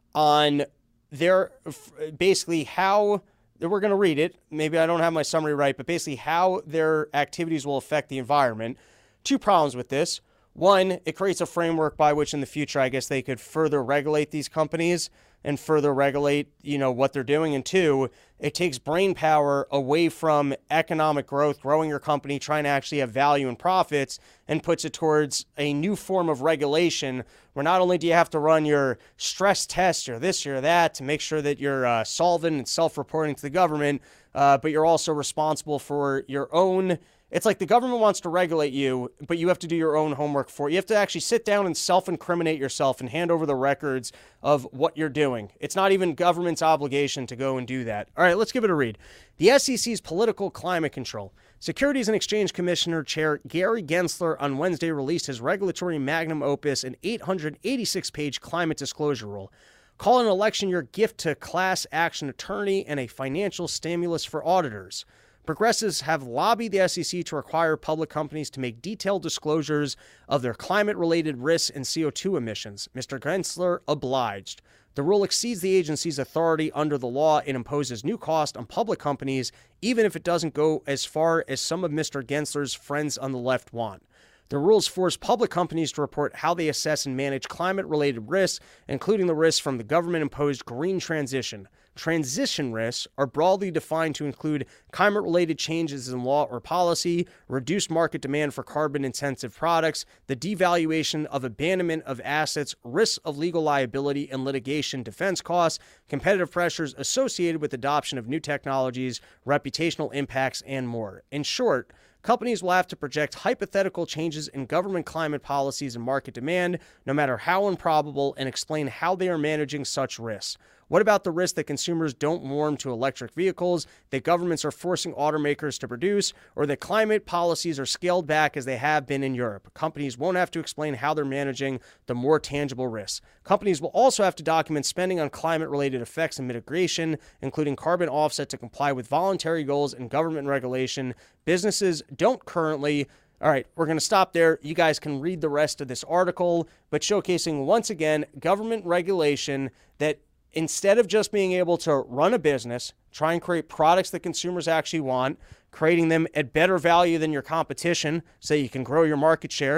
on their, basically how, we're going to read it, maybe I don't have my summary right, but basically how their activities will affect the environment. Two problems with this. One, it creates a framework by which in the future, I guess they could further regulate these companies and further regulate, you know, what they're doing. And two, it takes brain power away from economic growth, growing your company, trying to actually have value and profits, and puts it towards a new form of regulation where not only do you have to run your stress test or this or that to make sure that you're uh, solvent and self-reporting to the government, uh, but you're also responsible for your own. It's like the government wants to regulate you, but you have to do your own homework for it. You have to actually sit down and self-incriminate yourself and hand over the records of what you're doing. It's not even government's obligation to go and do that. All right, let's give it a read. The S E C's political climate control. Securities and Exchange Commissioner Chair Gary Gensler on Wednesday released his regulatory magnum opus, an eight hundred eighty-six page climate disclosure rule. Call an election year gift to class action attorney and a financial stimulus for auditors. Progressives have lobbied the S E C to require public companies to make detailed disclosures of their climate-related risks and C O two emissions. Mister Gensler obliged. The rule exceeds the agency's authority under the law and imposes new costs on public companies, even if it doesn't go as far as some of Mister Gensler's friends on the left want. The rules force public companies to report how they assess and manage climate-related risks, including the risks from the government-imposed green transition. Transition risks are broadly defined to include climate-related changes in law or policy, reduced market demand for carbon-intensive products, the devaluation of abandonment of assets, risks of legal liability and litigation defense costs, competitive pressures associated with adoption of new technologies, reputational impacts, and more. In short, companies will have to project hypothetical changes in government climate policies and market demand, no matter how improbable, and explain how they are managing such risks. What about the risk that consumers don't warm to electric vehicles, that governments are forcing automakers to produce, or that climate policies are scaled back as they have been in Europe? Companies won't have to explain how they're managing the more tangible risks. Companies will also have to document spending on climate-related effects and mitigation, including carbon offset to comply with voluntary goals and government regulation. Businesses don't currently. All right, we're going to stop there. You guys can read the rest of this article, but showcasing once again government regulation that instead of just being able to run a business, try and create products that consumers actually want, creating them at better value than your competition so you can grow your market share,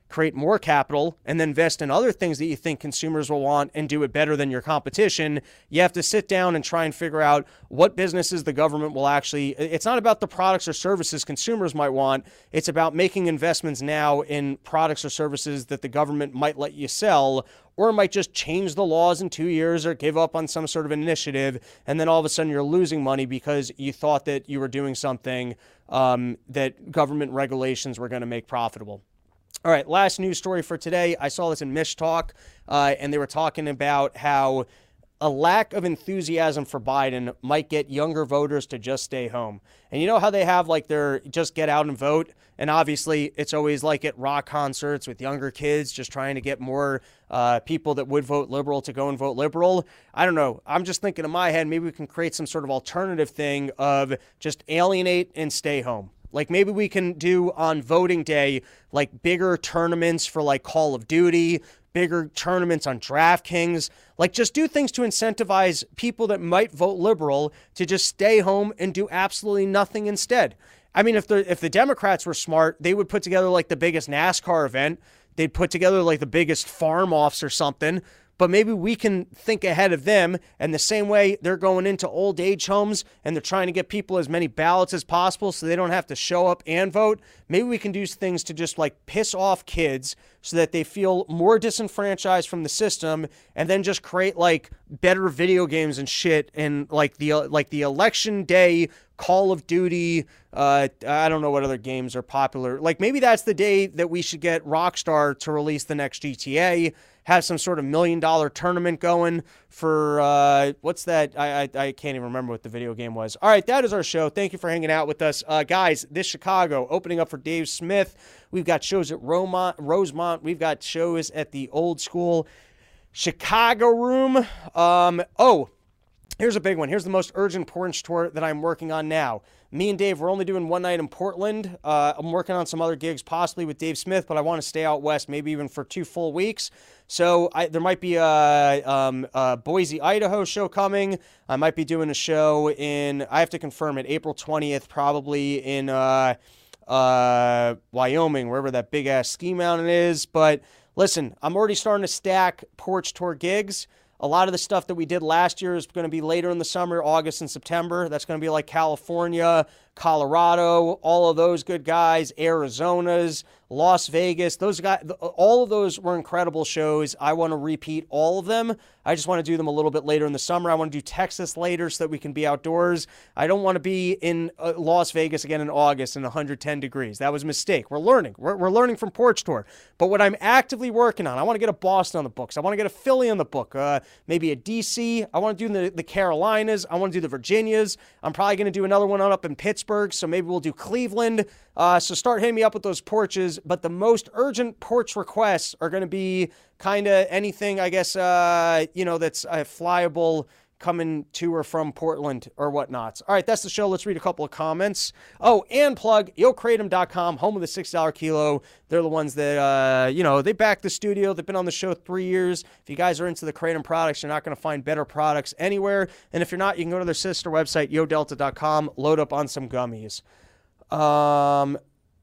create more capital, and then invest in other things that you think consumers will want and do it better than your competition. You have to sit down and try and figure out what businesses the government will actually, it's not about the products or services consumers might want. It's about making investments now in products or services that the government might let you sell, or might just change the laws in two years or give up on some sort of initiative. And then all of a sudden you're losing money because you thought that you were doing something um, that government regulations were going to make profitable. All right, last news story for today. I saw this in Mish Talk, uh, and they were talking about how a lack of enthusiasm for Biden might get younger voters to just stay home. And you know how they have like their just get out and vote? And obviously it's always like at rock concerts with younger kids, just trying to get more uh, people that would vote liberal to go and vote liberal. I don't know. I'm just thinking in my head, maybe we can create some sort of alternative thing of just alienate and stay home. Like maybe we can do on voting day, like bigger tournaments for like Call of Duty, bigger tournaments on DraftKings, like just do things to incentivize people that might vote liberal to just stay home and do absolutely nothing instead. I mean, if the if the Democrats were smart, they would put together like the biggest NASCAR event. They'd put together like the biggest farm offs or something. But maybe we can think ahead of them, and the same way they're going into old age homes and they're trying to get people as many ballots as possible so they don't have to show up and vote. Maybe we can do things to just like piss off kids so that they feel more disenfranchised from the system, and then just create like better video games and shit, and like the like the election day Call of Duty. Uh, I don't know what other games are popular. Like maybe that's the day that we should get Rockstar to release the next G T A. Have some sort of million dollar tournament going for, uh, what's that? I, I I can't even remember what the video game was. All right, that is our show. Thank you for hanging out with us. Uh, guys, this Chicago, opening up for Dave Smith. We've got shows at Romont, Rosemont. We've got shows at the old school Chicago Room. Um, oh, here's a big one. Here's the most urgent porch tour that I'm working on now. Me and Dave, we're only doing one night in Portland. Uh, I'm working on some other gigs, possibly with Dave Smith, but I want to stay out west, maybe even for two full weeks. So I, there might be a, um, a Boise, Idaho show coming. I might be doing a show in, I have to confirm it, April twentieth, probably in uh, uh, Wyoming, wherever that big-ass ski mountain is. But listen, I'm already starting to stack porch tour gigs. A lot of the stuff that we did last year is going to be later in the summer, August and September. That's going to be like California, Colorado, all of those good guys, Arizona's, Las Vegas. Those guys, all of those were incredible shows. I want to repeat all of them. I just want to do them a little bit later in the summer. I want to do Texas later so that we can be outdoors. I don't want to be in uh, Las Vegas again in August in one hundred ten degrees. That was a mistake. We're learning. We're, we're learning from Porch Tour. But what I'm actively working on, I want to get a Boston on the books. I want to get a Philly on the book. Uh, maybe a D C. I want to do the, the Carolinas. I want to do the Virginias. I'm probably going to do another one up in Pittsburgh. So maybe we'll do Cleveland. Uh, so start hitting me up with those porches. But the most urgent porch requests are going to be kind of anything, I guess, uh, you know, that's uh, flyable coming to or from Portland or whatnot. All right, that's the show. Let's read a couple of comments. Oh, and plug yo kratom dot com, home of the six dollar kilo. They're the ones that, uh, you know, they back the studio. They've been on the show three years. If you guys are into the Kratom products, you're not going to find better products anywhere. And if you're not, you can go to their sister website, yo delta dot com, load up on some gummies. Um...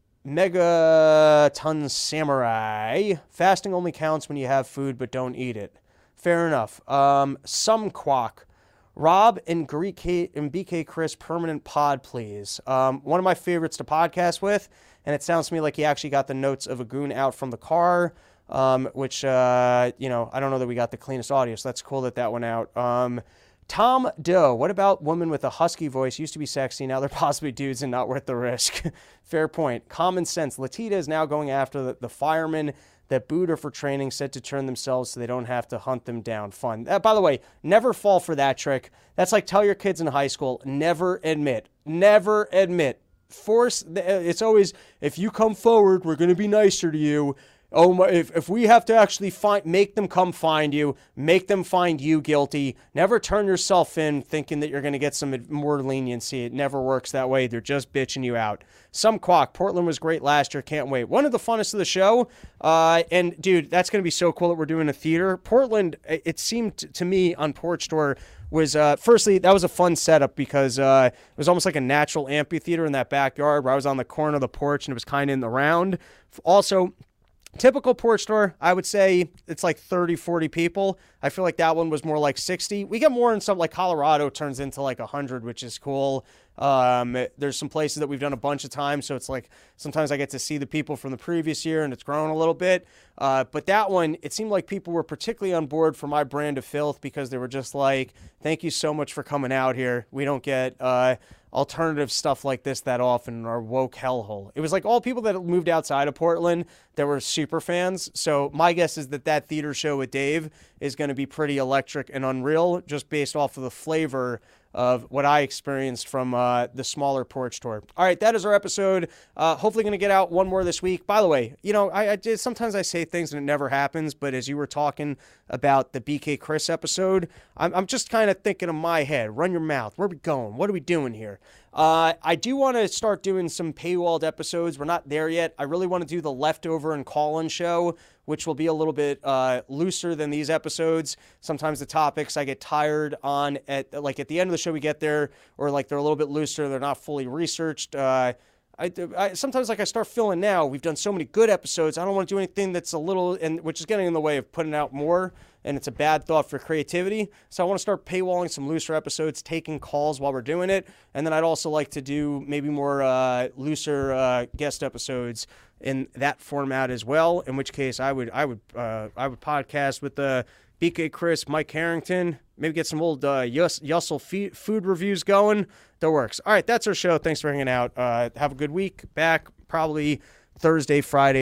Megaton Samurai. Fasting only counts when you have food but don't eat it. Fair enough. Um, some quack. Rob and Greek K- and B K Chris permanent pod, please. Um, one of my favorites to podcast with, and it sounds to me like he actually got the notes of a goon out from the car, um, which, uh, you know, I don't know that we got the cleanest audio, so that's cool that that went out. Um, Tom Doe, what about women with a husky voice? Used to be sexy, now they're possibly dudes and not worth the risk. Fair point. Common sense. Latita is now going after the, the firemen that booed her for training, said to turn themselves so they don't have to hunt them down. Fun. Uh, by the way, never fall for that trick. That's like tell your kids in high school, never admit. Never admit. Force, it's always, if you come forward, we're going to be nicer to you. Oh my, if, if we have to actually find, make them come find you, make them find you guilty. Never turn yourself in thinking that you're going to get some more leniency. It never works that way. They're just bitching you out. Some quack. Portland was great last year. Can't wait. One of the funnest of the show. Uh, and dude, that's going to be so cool that we're doing a theater. Portland, it seemed to me on Porch Tour was, uh, firstly, that was a fun setup because uh, it was almost like a natural amphitheater in that backyard where I was on the corner of the porch and it was kind of in the round. Also, Typical porch tour, I would say it's like thirty, forty people. I feel like that one was more like sixty. We get more in some, like Colorado turns into like one hundred, which is cool. Um, there's some places that we've done a bunch of times, so it's like sometimes I get to see the people from the previous year, and it's grown a little bit. Uh, but that one, it seemed like people were particularly on board for my brand of filth because they were just like, thank you so much for coming out here. We don't get uh, alternative stuff like this that often in our woke hellhole. It was like all people that moved outside of Portland that were super fans. So my guess is that that theater show with Dave is going to be pretty electric and unreal just based off of the flavor of what I experienced from uh, the smaller porch tour. All right, that is our episode. Uh, hopefully going to get out one more this week. By the way, you know, I, I did, sometimes I say things and it never happens, but as you were talking about the B K Chris episode, I'm, I'm just kind of thinking in my head, run your mouth. Where are we going? What are we doing here? Uh, I do want to start doing some paywalled episodes. We're not there yet. I really want to do the leftover and call-in show, which will be a little bit uh, looser than these episodes. Sometimes the topics I get tired on at like at the end of the show we get there, or like they're a little bit looser. They're not fully researched. Uh, I, I sometimes like I start feeling now we've done so many good episodes. I don't want to do anything that's a little and which is getting in the way of putting out more. And it's a bad thought for creativity. So I want to start paywalling some looser episodes, taking calls while we're doing it. And then I'd also like to do maybe more uh, looser uh, guest episodes in that format as well. In which case I would I would uh, I would podcast with the B K Chris, Mike Harrington, maybe get some old uh, Yus- Yussel fe- food reviews going. That works. All right, that's our show. Thanks for hanging out. Uh, have a good week. Back probably Thursday, Friday.